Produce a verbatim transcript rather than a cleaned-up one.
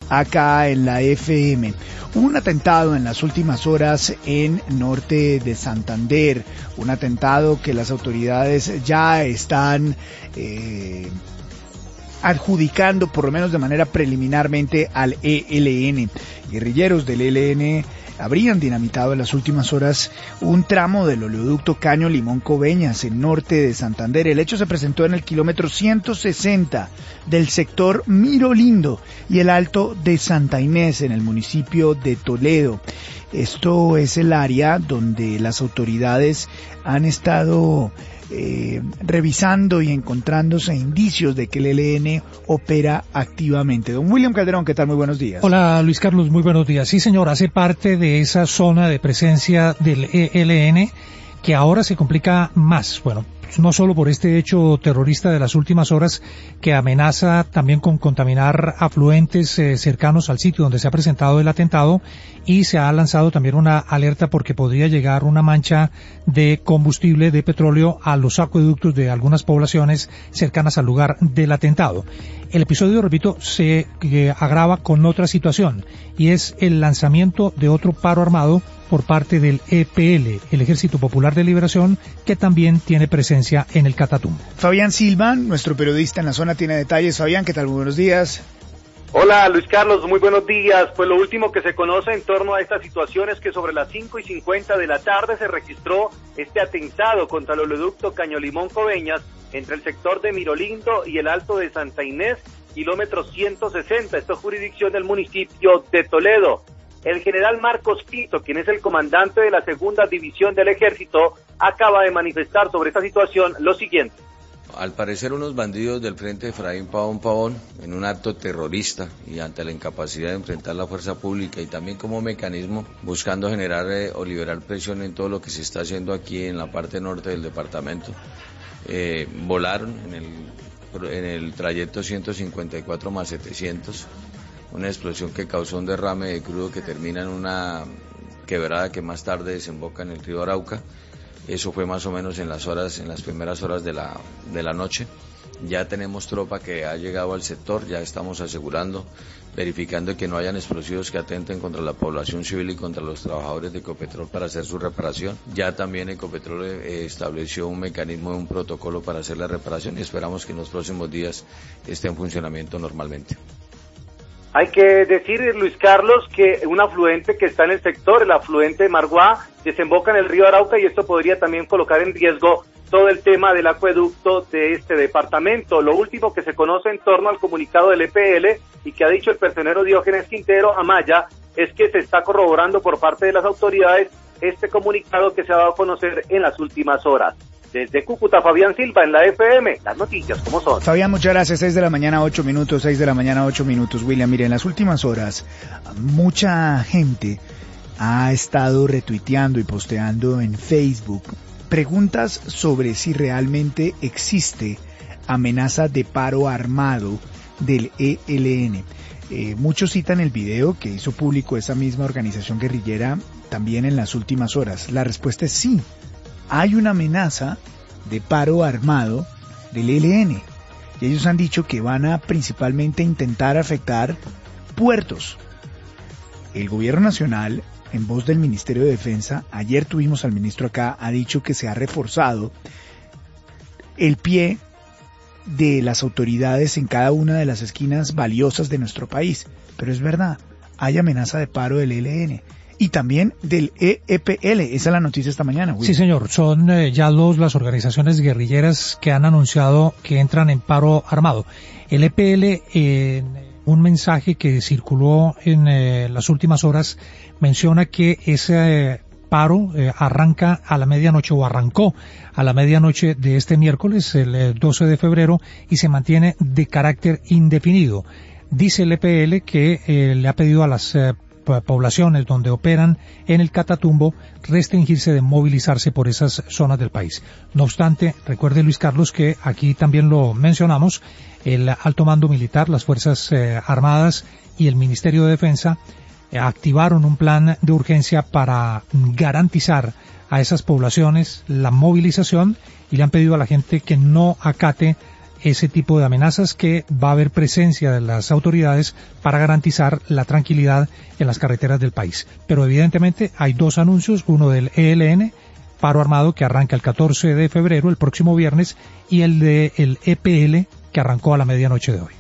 acá en la F M. Hubo un atentado en las últimas horas en norte de Santander, un atentado que las autoridades ya están eh, adjudicando, por lo menos de manera preliminarmente, al E L N. Guerrilleros del E L N habrían dinamitado en las últimas horas un tramo del oleoducto Caño Limón Coveñas en norte de Santander. El hecho se presentó en el kilómetro ciento sesenta del sector Miro Lindo y el Alto de Santa Inés en el municipio de Toledo. Esto es el área donde las autoridades han estado Eh, revisando y encontrándose indicios de que el E L N opera activamente. Don William Calderón, ¿qué tal? Muy buenos días. Hola, Luis Carlos, muy buenos días. Sí, señor, hace parte de esa zona de presencia del E L N que ahora se complica más. Bueno, no solo por este hecho terrorista de las últimas horas que amenaza también con contaminar afluentes eh, cercanos al sitio donde se ha presentado el atentado, y se ha lanzado también una alerta porque podría llegar una mancha de combustible de petróleo a los acueductos de algunas poblaciones cercanas al lugar del atentado. El episodio, repito, se eh, agrava con otra situación, y es el lanzamiento de otro paro armado por parte del E P L, el Ejército Popular de Liberación, que también tiene presencia en el Catatumbo. Fabián Silva, nuestro periodista en la zona, tiene detalles. Fabián, ¿qué tal? Muy buenos días. Hola, Luis Carlos, muy buenos días. Pues lo último que se conoce en torno a esta situación es que sobre las cinco y cincuenta de la tarde se registró este atentado contra el oleoducto Caño Limón Coveñas entre el sector de Mirolindo y el Alto de Santa Inés, kilómetro ciento sesenta, esto es jurisdicción del municipio de Toledo. El general Marcos Pinto, quien es el comandante de la segunda división del ejército, acaba de manifestar sobre esta situación lo siguiente. Al parecer unos bandidos del Frente Efraín Pavón Pavón, en un acto terrorista y ante la incapacidad de enfrentar la fuerza pública y también como mecanismo buscando generar eh, o liberar presión en todo lo que se está haciendo aquí en la parte norte del departamento, eh, volaron en el, en el trayecto ciento cincuenta y cuatro más setecientos, una explosión que causó un derrame de crudo que termina en una quebrada que más tarde desemboca en el río Arauca. Eso fue más o menos en las horas, en las primeras horas de la, de la noche. Ya tenemos tropa que ha llegado al sector, ya estamos asegurando, verificando que no hayan explosivos que atenten contra la población civil y contra los trabajadores de Ecopetrol para hacer su reparación. Ya también Ecopetrol eh, estableció un mecanismo, un protocolo para hacer la reparación y esperamos que en los próximos días esté en funcionamiento normalmente. Hay que decir, Luis Carlos, que un afluente que está en el sector, el afluente de Marguá, desemboca en el río Arauca, y esto podría también colocar en riesgo todo el tema del acueducto de este departamento. Lo último que se conoce en torno al comunicado del E P L y que ha dicho el personero Diógenes Quintero Amaya es que se está corroborando por parte de las autoridades este comunicado que se ha dado a conocer en las últimas horas. Desde Cúcuta, Fabián Silva, en la F M, las noticias como son. Fabián, muchas gracias. seis de la mañana, ocho minutos, seis de la mañana, ocho minutos. William, mire, en las últimas horas, mucha gente ha estado retuiteando y posteando en Facebook preguntas sobre si realmente existe amenaza de paro armado del E L N. Eh, muchos citan el video que hizo público esa misma organización guerrillera también en las últimas horas. La respuesta es sí. Hay una amenaza de paro armado del E L N y ellos han dicho que van a principalmente intentar afectar puertos. El gobierno nacional, en voz del Ministerio de Defensa, ayer tuvimos al ministro acá, ha dicho que se ha reforzado el pie de las autoridades en cada una de las esquinas valiosas de nuestro país. Pero es verdad, hay amenaza de paro del E L N. Y también del E P L. Esa es la noticia esta mañana, Will. Sí, señor. Son eh, ya dos las organizaciones guerrilleras que han anunciado que entran en paro armado. El E P L, en eh, un mensaje que circuló en eh, las últimas horas, menciona que ese eh, paro eh, arranca a la medianoche, o arrancó a la medianoche de este miércoles, el eh, doce de febrero, y se mantiene de carácter indefinido. Dice el E P L que eh, le ha pedido a las eh, poblaciones donde operan en el Catatumbo restringirse de movilizarse por esas zonas del país. No obstante, recuerde, Luis Carlos, que aquí también lo mencionamos, el alto mando militar, las Fuerzas eh, Armadas y el Ministerio de Defensa eh, activaron un plan de urgencia para garantizar a esas poblaciones la movilización, y le han pedido a la gente que no acate ese tipo de amenazas, que va a haber presencia de las autoridades para garantizar la tranquilidad en las carreteras del país. Pero evidentemente hay dos anuncios, uno del E L N, paro armado, que arranca el catorce de febrero, el próximo viernes, y el de el E P L, que arrancó a la medianoche de hoy.